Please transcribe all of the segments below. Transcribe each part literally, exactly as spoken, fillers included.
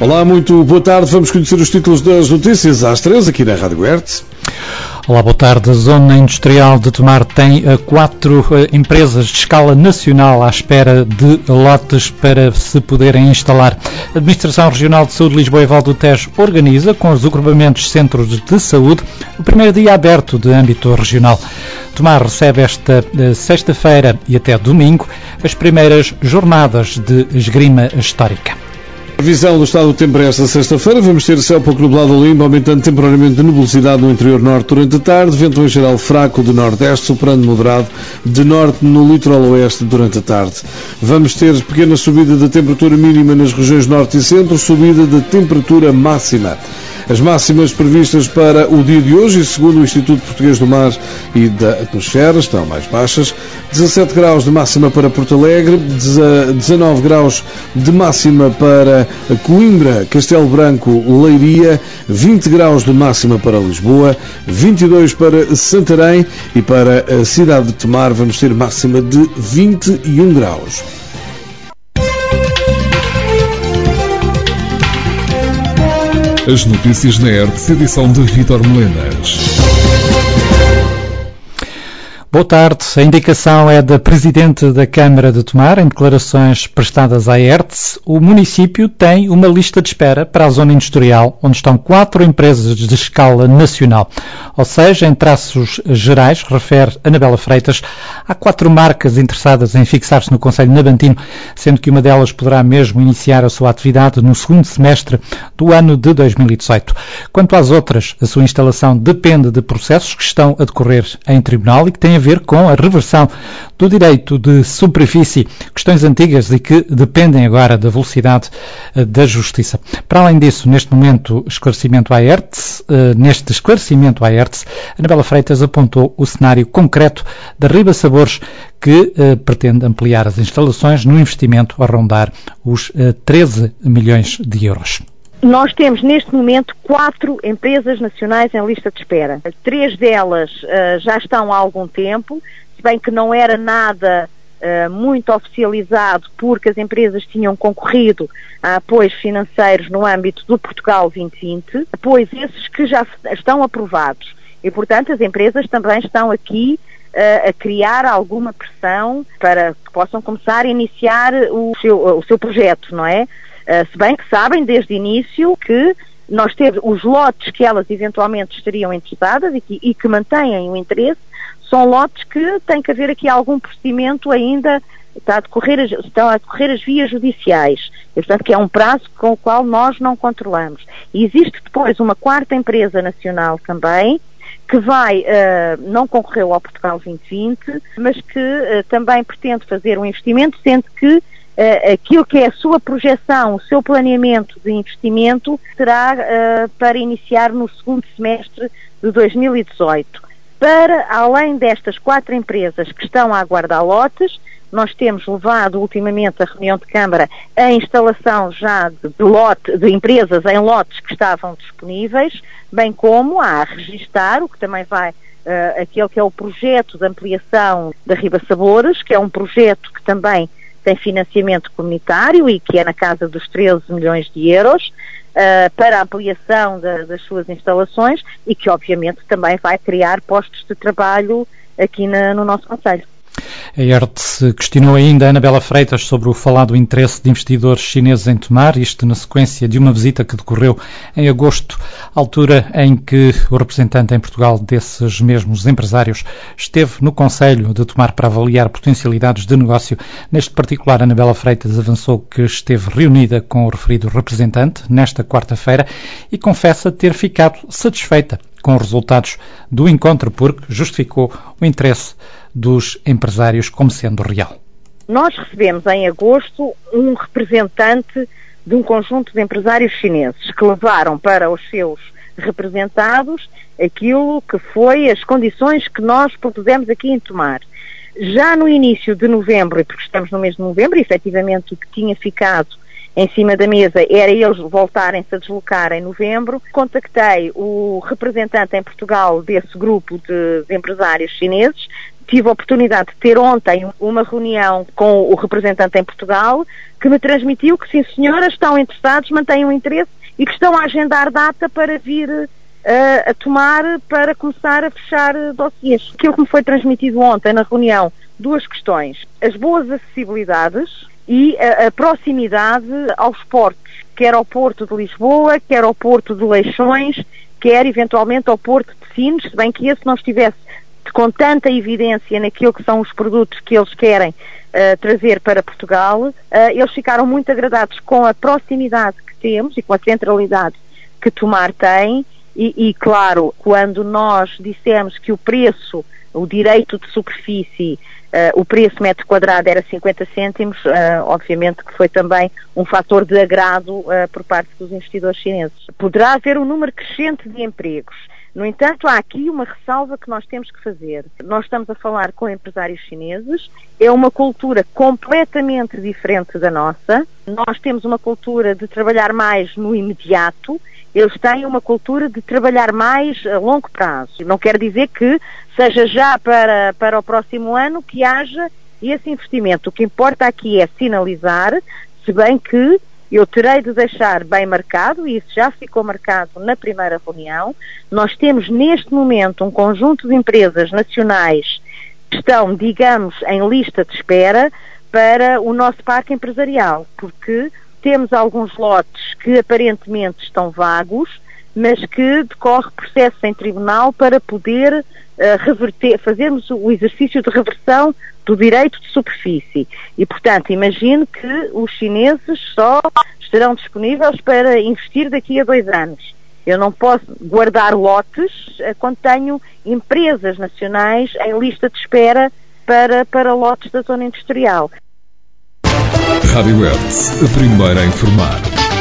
Olá, muito boa tarde. Vamos conhecer os títulos das notícias às três aqui na Rádio Hertz. Olá, boa tarde. A Zona Industrial de Tomar tem quatro empresas de escala nacional à espera de lotes para se poderem instalar. A Administração Regional de Saúde de Lisboa e Val do Tejo organiza, com os agrupamentos Centros de Saúde, o primeiro dia aberto de âmbito regional. Tomar recebe esta sexta-feira e até domingo as primeiras jornadas de esgrima histórica. A visão do estado do tempo para esta sexta-feira: vamos ter céu pouco nublado ou limpo, aumentando temporariamente de nebulosidade no interior norte durante a tarde, vento em geral fraco de nordeste, soprando moderado de norte no litoral oeste durante a tarde. Vamos ter pequena subida da temperatura mínima nas regiões norte e centro, subida da temperatura máxima. As máximas previstas para o dia de hoje, segundo o Instituto Português do Mar e da Atmosfera, estão mais baixas. dezassete graus de máxima para Porto Alegre, dezanove graus de máxima para Coimbra, Castelo Branco, Leiria, vinte graus de máxima para Lisboa, vinte e dois para Santarém, e para a cidade de Tomar vamos ter máxima de vinte e um graus. As notícias na Hertz, edição de Vítor Melenas. Boa tarde. A indicação é da Presidente da Câmara de Tomar. Em declarações prestadas à Hertz, o município tem uma lista de espera para a zona industrial, onde estão quatro empresas de escala nacional. Ou seja, em traços gerais, refere Anabela Freitas, há quatro marcas interessadas em fixar-se no Concelho de Nabantino, sendo que uma delas poderá mesmo iniciar a sua atividade no segundo semestre do ano de dois mil e dezoito. Quanto às outras, a sua instalação depende de processos que estão a decorrer em tribunal e que têm a ver com a reversão do direito de superfície, questões antigas e que dependem agora da velocidade da Justiça. Para além disso, neste momento, esclarecimento à Hertz, neste esclarecimento à Hertz, Anabela Freitas apontou o cenário concreto da Riba Sabores, que eh, pretende ampliar as instalações no investimento a rondar os eh, treze milhões de euros. Nós temos neste momento quatro empresas nacionais em lista de espera. Três delas uh, já estão há algum tempo, se bem que não era nada uh, muito oficializado, porque as empresas tinham concorrido a apoios financeiros no âmbito do Portugal vinte vinte, apoios esses que já estão aprovados. E, portanto, as empresas também estão aqui uh, a criar alguma pressão para que possam começar a iniciar o seu, o seu projeto, não é? Uh, se bem que sabem desde o início que nós temos os lotes que elas eventualmente estariam interessadas e que, e que mantêm o interesse, são lotes que tem que haver aqui algum procedimento ainda, está a decorrer as, estão a decorrer as vias judiciais, e, portanto que é um prazo com o qual nós não controlamos. E existe depois uma quarta empresa nacional também, que vai, uh, não concorreu ao Portugal vinte vinte, mas que uh, também pretende fazer um investimento, sendo que Uh, aquilo que é a sua projeção, o seu planeamento de investimento será uh, para iniciar no segundo semestre de dois mil e dezoito. Para, além destas quatro empresas que estão a aguardar lotes, nós temos levado ultimamente a reunião de Câmara a instalação já de, de, lote, de empresas em lotes que estavam disponíveis, bem como a registar, o que também vai, uh, aquele que é o projeto de ampliação da Riba Sabores, que é um projeto que também tem financiamento comunitário e que é na casa dos treze milhões de euros uh, para a ampliação da, das suas instalações e que obviamente também vai criar postos de trabalho aqui na, no nosso concelho. A Hertz questionou ainda a Anabela Freitas sobre o falado interesse de investidores chineses em Tomar, isto na sequência de uma visita que decorreu em agosto, altura em que o representante em Portugal desses mesmos empresários esteve no Concelho de Tomar para avaliar potencialidades de negócio. Neste particular, Anabela Freitas avançou que esteve reunida com o referido representante nesta quarta-feira e confessa ter ficado satisfeita com os resultados do encontro, porque justificou o interesse dos empresários como sendo real. Nós recebemos em agosto um representante de um conjunto de empresários chineses que levaram para os seus representados aquilo que foi as condições que nós propusemos aqui em Tomar. Já no início de novembro, e porque estamos no mês de novembro, efetivamente o que tinha ficado em cima da mesa era eles voltarem-se a deslocar em novembro. Contactei o representante em Portugal desse grupo de, de empresários chineses, Tive a oportunidade de ter ontem uma reunião com o representante em Portugal, que me transmitiu que, sim senhora, estão interessados, mantêm o interesse e que estão a agendar data para vir uh, a tomar, para começar a fechar dossiês. Aquilo que me foi transmitido ontem na reunião, duas questões. As boas acessibilidades e a, a proximidade aos portos, quer ao Porto de Lisboa, quer ao Porto de Leixões, quer eventualmente ao Porto de Sines, se bem que esse não estivesse com tanta evidência naquilo que são os produtos que eles querem uh, trazer para Portugal. Uh, eles ficaram muito agradados com a proximidade que temos e com a centralidade que Tomar tem e, e claro, quando nós dissemos que o preço, o direito de superfície, uh, o preço metro quadrado era cinquenta cêntimos, uh, obviamente que foi também um fator de agrado uh, por parte dos investidores chineses. Poderá haver um número crescente de empregos. No entanto, há aqui uma ressalva que nós temos que fazer. Nós estamos a falar com empresários chineses, é uma cultura completamente diferente da nossa. Nós temos uma cultura de trabalhar mais no imediato, eles têm uma cultura de trabalhar mais a longo prazo. Não quer dizer que seja já para, para o próximo ano que haja esse investimento. O que importa aqui é sinalizar, se bem que eu terei de deixar bem marcado, e isso já ficou marcado na primeira reunião. Nós temos neste momento um conjunto de empresas nacionais que estão, digamos, em lista de espera para o nosso parque empresarial, porque temos alguns lotes que aparentemente estão vagos, mas que decorre processo em tribunal para poder uh, reverter, fazermos o exercício de reversão do direito de superfície. E, portanto, imagino que os chineses só estarão disponíveis para investir daqui a dois anos. Eu não posso guardar lotes uh, quando tenho empresas nacionais em lista de espera para, para lotes da zona industrial. Rádio Hertz, a primeira a informar.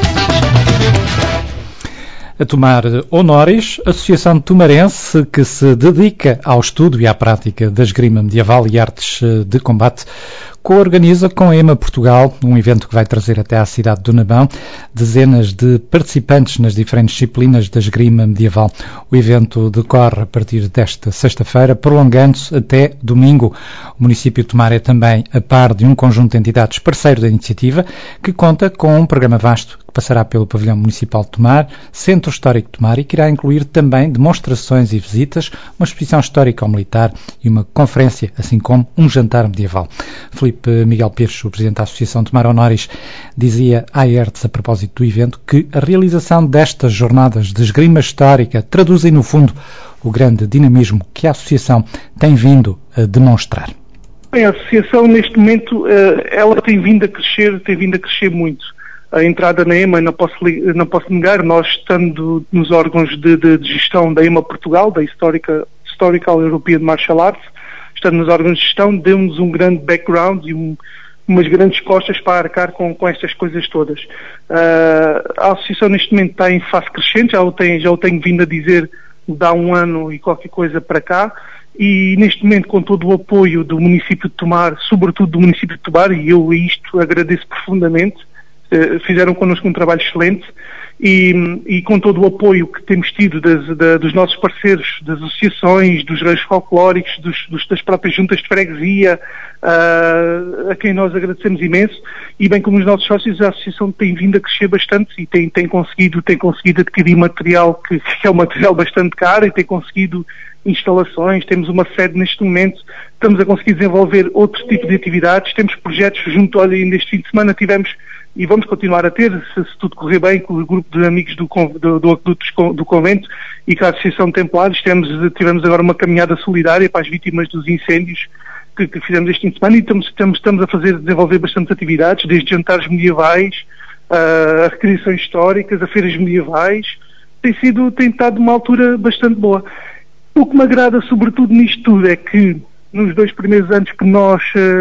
A Tomar Honoris, associação tomarense que se dedica ao estudo e à prática da esgrima medieval e artes de combate, co-organiza com a EMA Portugal um evento que vai trazer até à cidade do Nabão dezenas de participantes nas diferentes disciplinas da esgrima medieval. O evento decorre a partir desta sexta-feira, prolongando-se até domingo. O município de Tomar é também a par de um conjunto de entidades parceiro da iniciativa, que conta com um programa vasto que passará pelo Pavilhão Municipal de Tomar, Centro Histórico de Tomar, e que irá incluir também demonstrações e visitas, uma exposição histórica ao militar e uma conferência, assim como um jantar medieval. Filipe Miguel Pires, o presidente da Associação Tomar Honoris, dizia à Hertz, a propósito do evento, que a realização destas jornadas de esgrima histórica traduzem, no fundo, o grande dinamismo que a Associação tem vindo a demonstrar. Bem, a Associação, neste momento, ela tem vindo a crescer, tem vindo a crescer muito. A entrada na EMA, não posso, não posso negar, nós estando nos órgãos de, de, de gestão da EMA Portugal, da Historical, Historical European Martial Arts, estando nos órgãos de gestão, deu-nos um grande background e um, umas grandes costas para arcar com, com estas coisas todas. Uh, a Associação neste momento está em fase crescente, já o, tem, já o tenho vindo a dizer de há um ano e qualquer coisa para cá, e neste momento com todo o apoio do município de Tomar, sobretudo do município de Tomar, e eu isto agradeço profundamente, uh, fizeram connosco um trabalho excelente, E, e com todo o apoio que temos tido das, da, dos nossos parceiros, das associações, dos reis folclóricos, dos, dos, das próprias juntas de freguesia, uh, a quem nós agradecemos imenso, e bem como os nossos sócios, a associação tem vindo a crescer bastante e tem, tem, conseguido, tem conseguido adquirir material que, que é um material bastante caro, e tem conseguido instalações, temos uma sede neste momento, estamos a conseguir desenvolver outro tipo de atividades, temos projetos junto, olha, ainda este fim de semana tivemos, e vamos continuar a ter, se, se tudo correr bem, com o grupo de amigos do, do, do, do, do convento e com a Associação de Templários, tivemos, tivemos agora uma caminhada solidária para as vítimas dos incêndios que, que fizemos este fim de semana, e estamos, estamos, estamos a fazer, desenvolver bastantes atividades, desde jantares medievais, a recriações históricas, a feiras medievais. Tem sido, tem estado uma altura bastante boa. O que me agrada sobretudo nisto tudo é que nos dois primeiros anos que nós,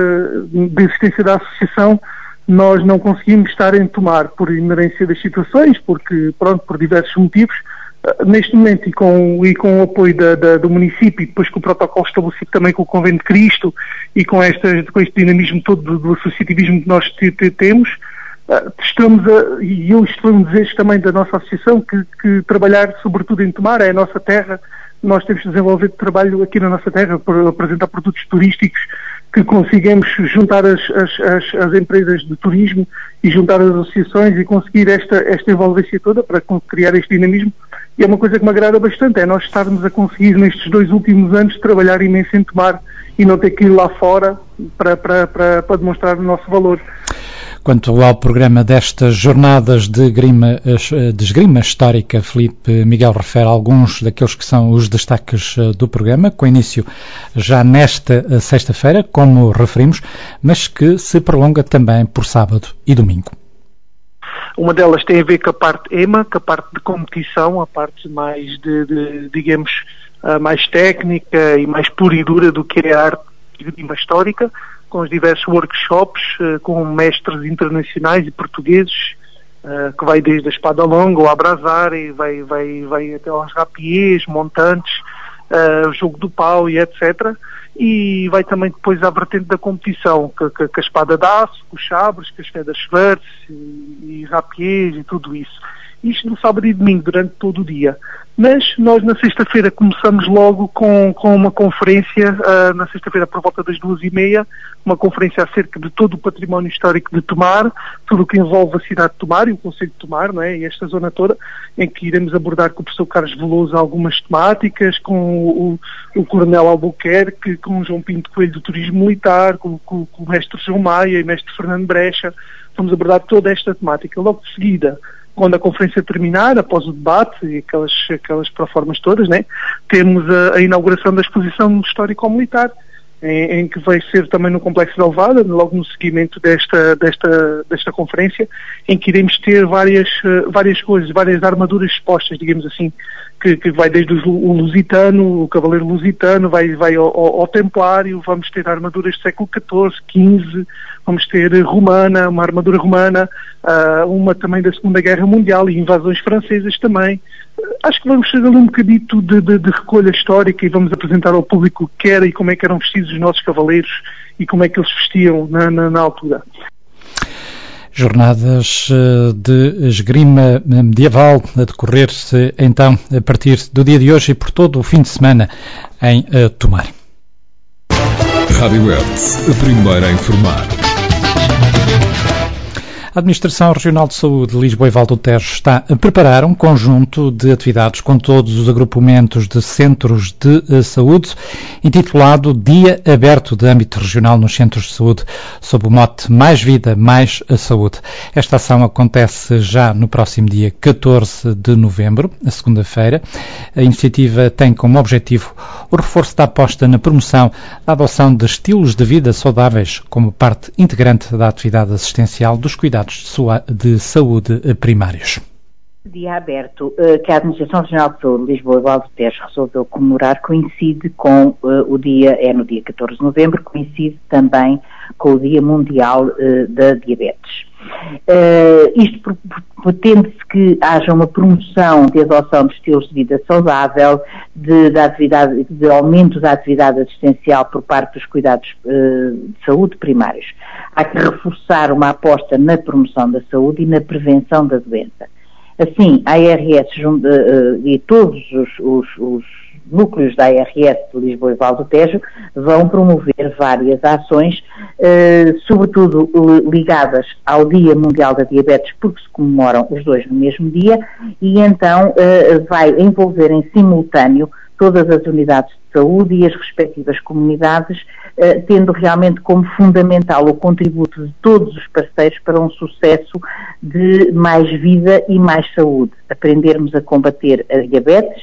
de existência da Associação, nós não conseguimos estar em Tomar por inerência das situações, porque, pronto, por diversos motivos. Uh, neste momento, e com, e com o apoio da, da, do município, e depois com o protocolo estabelecido também com o Convento de Cristo, e com, estas, com este dinamismo todo do, do associativismo que nós te, te, temos, uh, estamos a, e eu isto foi um desejo também da nossa associação, que, que trabalhar sobretudo em Tomar, é a nossa terra, nós temos de desenvolver trabalho aqui na nossa terra para apresentar produtos turísticos que consigamos juntar as, as, as, as empresas de turismo e juntar as associações e conseguir esta, esta envolvência toda para criar este dinamismo. E é uma coisa que me agrada bastante, é nós estarmos a conseguir nestes dois últimos anos trabalhar imenso em Tomar e não ter que ir lá fora para, para, para, para demonstrar o nosso valor. Quanto ao programa destas jornadas de, grima, de esgrima histórica, Filipe Miguel refere alguns daqueles que são os destaques do programa, com início já nesta sexta-feira, como referimos, mas que se prolonga também por sábado e domingo. Uma delas tem a ver com a parte E M A, com a parte de competição, a parte mais de, de digamos, mais técnica e mais pura e dura do que é a arte de esgrima histórica, com os diversos workshops, uh, com mestres internacionais e portugueses, uh, que vai desde a espada longa, o abrasar, e vai, vai, vai até aos rapiés, montantes, uh, o jogo do pau e etcétera. E vai também depois à vertente da competição, com, com, com a espada de aço, com os sabres, com as fedas schwerts e, e rapiés e tudo isso. Isto no sábado e domingo, durante todo o dia. Mas nós na sexta-feira começamos logo com, com uma conferência, uh, na sexta-feira por volta das duas e meia, uma conferência acerca de todo o património histórico de Tomar, tudo o que envolve a cidade de Tomar e o concelho de Tomar, não é? E esta zona toda, em que iremos abordar com o professor Carlos Veloso algumas temáticas, com o, o Coronel Albuquerque, com o João Pinto Coelho do Turismo Militar, com, com, com o mestre João Maia e o mestre Fernando Brecha. Vamos abordar toda esta temática. Logo de seguida, quando a conferência terminar, após o debate e aquelas, aquelas proformas todas, né, temos a, a inauguração da exposição histórico-militar, em, em que vai ser também no Complexo da Alvada, logo no seguimento desta, desta, desta conferência, em que iremos ter várias, várias coisas, várias armaduras expostas, digamos assim, que, que vai desde o, o lusitano, o cavaleiro lusitano, vai, vai ao, ao, ao templário, vamos ter armaduras do século catorze, quinze, vamos ter romana, uma armadura romana, uh, uma também da Segunda Guerra Mundial e invasões francesas também. Acho que vamos fazer um bocadito de, de, de recolha histórica e vamos apresentar ao público o que era e como é que eram vestidos os nossos cavaleiros e como é que eles vestiam na, na, na altura. Jornadas de esgrima medieval a decorrer-se então a partir do dia de hoje e por todo o fim de semana em uh, Tomar. Rádio Hertz, a primeira a informar. A Administração Regional de Saúde de Lisboa e Val do Tejo está a preparar um conjunto de atividades com todos os agrupamentos de centros de saúde, intitulado Dia Aberto de Âmbito Regional nos Centros de Saúde, sob o mote Mais Vida, Mais a Saúde. Esta ação acontece já no próximo dia catorze de novembro, a segunda-feira. A iniciativa tem como objetivo o reforço da aposta na promoção da adoção de estilos de vida saudáveis como parte integrante da atividade assistencial dos cuidados de saúde primários. Dia aberto que a Administração Regional de Saúde de Lisboa e Val do Tejo resolveu comemorar coincide com uh, o dia, é no dia catorze de novembro, coincide também com o Dia Mundial uh, da Diabetes. Uh, isto pretende-se que haja uma promoção de adoção de estilos de vida saudável, de, de, atividade, de aumento da atividade assistencial por parte dos cuidados uh, de saúde primários. Há que reforçar uma aposta na promoção da saúde e na prevenção da doença. Assim, a A R S uh, uh, e todos os, os, os núcleos da A R S de Lisboa e Val do Tejo vão promover várias ações, uh, sobretudo uh, ligadas ao Dia Mundial da Diabetes, porque se comemoram os dois no mesmo dia, e então uh, vai envolver em simultâneo todas as unidades de saúde e as respectivas comunidades, eh, tendo realmente como fundamental o contributo de todos os parceiros para um sucesso de mais vida e mais saúde. Aprendermos a combater a diabetes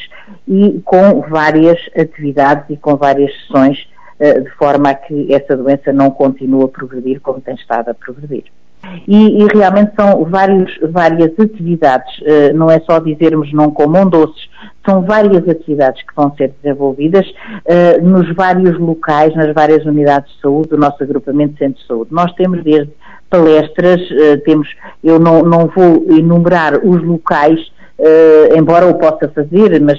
e com várias atividades e com várias sessões, eh, de forma a que essa doença não continue a progredir como tem estado a progredir. E, e realmente são vários, várias atividades, uh, não é só dizermos não comam doces, são várias atividades que vão ser desenvolvidas uh, nos vários locais, nas várias unidades de saúde do nosso agrupamento de centros de saúde. Nós temos desde palestras, uh, temos, eu não, não vou enumerar os locais, Uh, embora o possa fazer, mas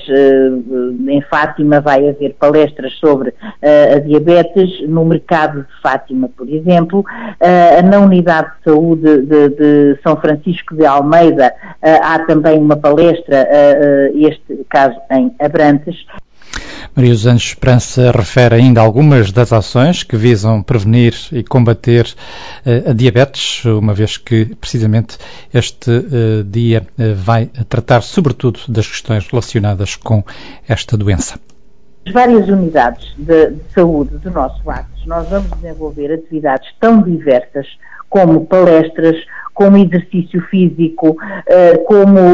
uh, em Fátima vai haver palestras sobre uh, a diabetes, no mercado de Fátima, por exemplo, uh, na unidade de saúde de, de São Francisco de Almeida uh, há também uma palestra, uh, uh, este caso em Abrantes. Maria dos Anjos Esperança refere ainda algumas das ações que visam prevenir e combater uh, a diabetes, uma vez que precisamente este uh, dia uh, vai tratar sobretudo das questões relacionadas com esta doença. As várias unidades de, de saúde do nosso Actos, nós vamos desenvolver atividades tão diversas como palestras, como exercício físico, como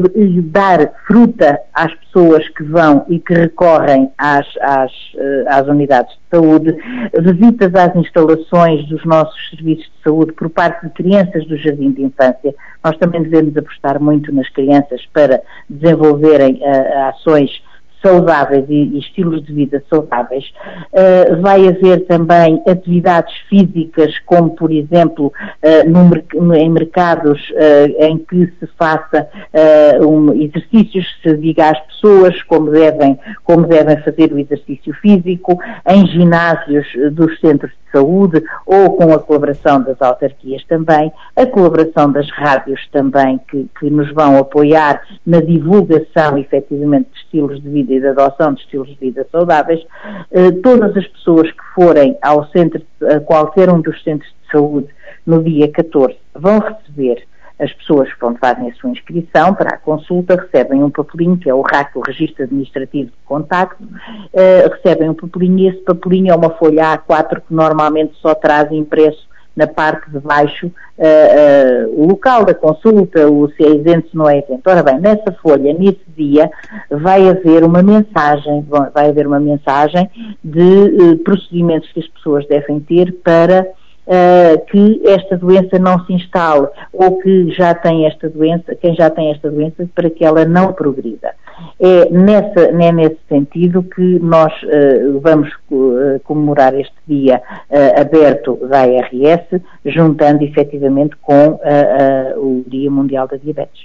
dar fruta às pessoas que vão e que recorrem às, às, às unidades de saúde, visitas às instalações dos nossos serviços de saúde por parte de crianças do Jardim de Infância. Nós também devemos apostar muito nas crianças para desenvolverem ações saudáveis e, e estilos de vida saudáveis. Uh, vai haver também atividades físicas, como por exemplo uh, no, em mercados uh, em que se faça uh, um, exercícios, se diga às pessoas como devem, como devem fazer o exercício físico, em ginásios dos centros de saúde ou com a colaboração das autarquias também, a colaboração das rádios também que, que nos vão apoiar na divulgação efetivamente de estilos de vida e da adoção de estilos de vida saudáveis. Eh, todas as pessoas que forem ao centro, a qualquer um dos centros de saúde no dia catorze vão receber, as pessoas que vão fazem a sua inscrição para a consulta, recebem um papelinho, que é o R A C, o Registro Administrativo de Contacto, uh, recebem um papelinho e esse papelinho é uma folha A quatro que normalmente só traz impresso na parte de baixo uh, uh, o local da consulta, o se é isento, se não é isento. Ora bem, nessa folha, nesse dia, vai haver uma mensagem, vai haver uma mensagem de uh, procedimentos que as pessoas devem ter para Uh, que esta doença não se instale ou que já tem esta doença, quem já tem esta doença, para que ela não progrida. É, nessa, é nesse sentido que nós uh, vamos uh, comemorar este dia uh, aberto da A R S, juntando efetivamente com uh, uh, o Dia Mundial da Diabetes.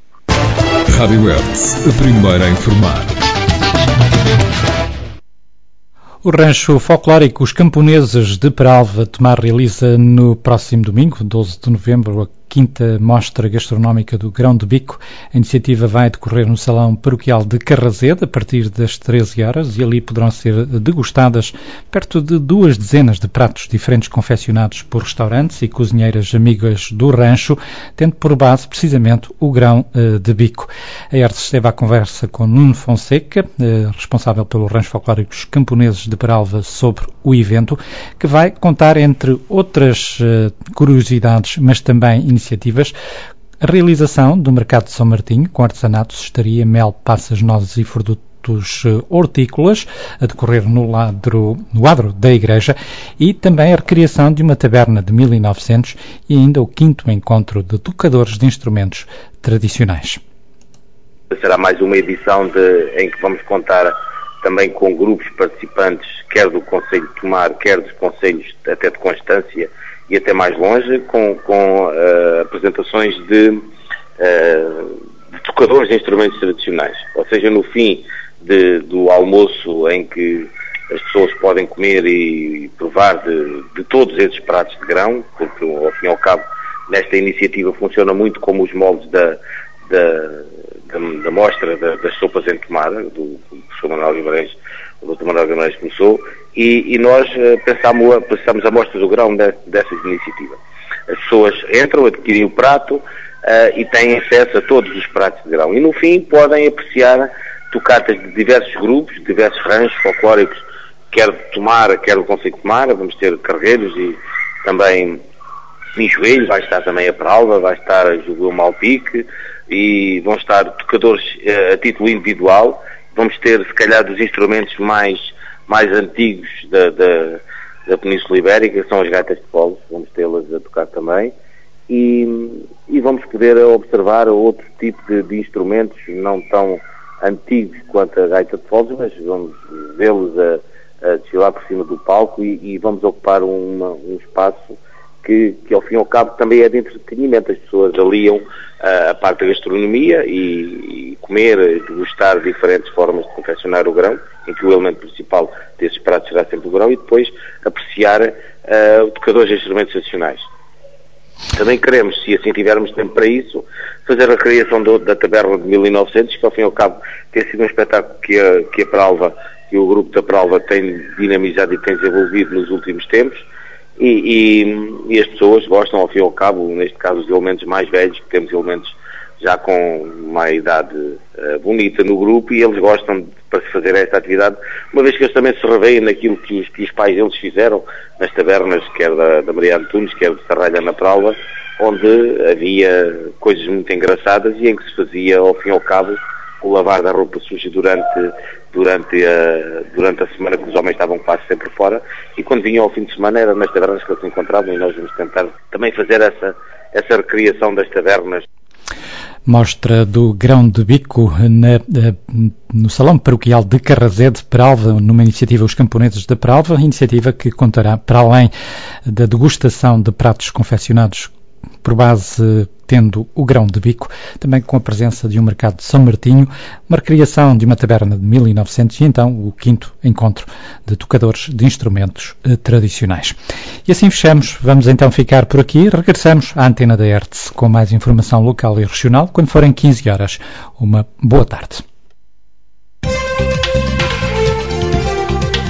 Rádio Hertz, a primeira a informar. O rancho folclórico Os Camponeses de Peralva Tomar realiza no próximo domingo, doze de novembro, a quinta mostra gastronómica do Grão de Bico. A iniciativa vai decorrer no Salão Paroquial de Carrazede a partir das treze horas e ali poderão ser degustadas perto de duas dezenas de pratos diferentes confeccionados por restaurantes e cozinheiras amigas do rancho, tendo por base precisamente o grão uh, de bico. A Hertz esteve à conversa com Nuno Fonseca, uh, responsável pelo rancho folclórico Os Camponeses de Peralva, sobre o evento, que vai contar, entre outras uh, curiosidades, mas também iniciativas, a realização do Mercado de São Martinho, com artesanato, cestaria, mel, passas, nozes e produtos hortícolas, a decorrer no, ladro, no adro da igreja, e também a recriação de uma taberna de mil e novecentos e ainda o quinto encontro de tocadores de instrumentos tradicionais. Será mais uma edição de, em que vamos contar também com grupos participantes, quer do Concelho de Tomar, quer dos concelhos até de Constância e até mais longe, com, com uh, apresentações de, uh, de tocadores de instrumentos tradicionais. Ou seja, no fim de, do almoço, em que as pessoas podem comer e provar de, de todos esses pratos de grão, porque ao fim e ao cabo nesta iniciativa funciona muito como os moldes da, da, da, da mostra da, das sopas em tomada, do professor Manuel Guimarães, o doutor Manuel Guimarães começou, e, e nós uh, pensámos, pensámos amostras do grão de, dessa iniciativa. As pessoas entram, adquirem o prato uh, e têm acesso a todos os pratos de grão. E no fim podem apreciar tocatas de diversos grupos, de diversos ranchos folclóricos, quer de Tomar, quer do Concelho de Tomar. Vamos ter carreiros e também em Joelho, vai estar também a Peralva, vai estar a Júlio Malpique, e vão estar tocadores uh, a título individual. Vamos ter, se calhar, dos instrumentos mais, mais antigos da, da, da Península Ibérica, que são as gaitas de foles, vamos tê-las a tocar também, e, e vamos poder observar outro tipo de, de instrumentos não tão antigos quanto a gaita de foles, mas vamos vê-los a, a desfilar por cima do palco e, e vamos ocupar uma, um espaço que, que, ao fim e ao cabo, também é de entretenimento. As pessoas aliam uh, a parte da gastronomia e, e comer, degustar diferentes formas de confeccionar o grão, em que o elemento principal desses pratos será sempre o grão, e depois apreciar uh, tocadores de instrumentos tradicionais. Também queremos, se assim tivermos tempo para isso, fazer a criação do, da taberna de mil e novecentos, que ao fim e ao cabo tem sido um espetáculo que a, que a Peralva que o Grupo da Pralva tem dinamizado e tem desenvolvido nos últimos tempos, e, e, e as pessoas gostam, ao fim e ao cabo, neste caso os elementos mais velhos, que temos elementos já com uma idade uh, bonita no grupo, e eles gostam de, para se fazer esta atividade, uma vez que eles também se revêem naquilo que os, que os pais deles fizeram nas tabernas, quer da, da Maria Antunes, quer de Sarralha na Pralva, onde havia coisas muito engraçadas e em que se fazia, ao fim e ao cabo, o lavar da roupa suja durante, durante, a, durante a semana, que os homens estavam quase sempre fora, e quando vinham ao fim de semana era nas tabernas que eles se encontravam, e nós vamos tentar também fazer essa, essa recriação das tabernas. Mostra do grão de bico na, no Salão Paroquial de Carrazé de Pralva, numa iniciativa Os Camponeses de Pralva, iniciativa que contará, para além da degustação de pratos confeccionados por base tendo o grão de bico, também com a presença de um mercado de São Martinho, uma recriação de uma taberna de mil e novecentos e então o quinto encontro de tocadores de instrumentos eh, tradicionais. E assim fechamos. Vamos então ficar por aqui. Regressamos à Antena da Hertz com mais informação local e regional quando forem quinze horas. Uma boa tarde.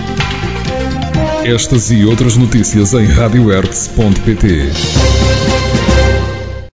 Estas e outras notícias em radio hertz ponto pt.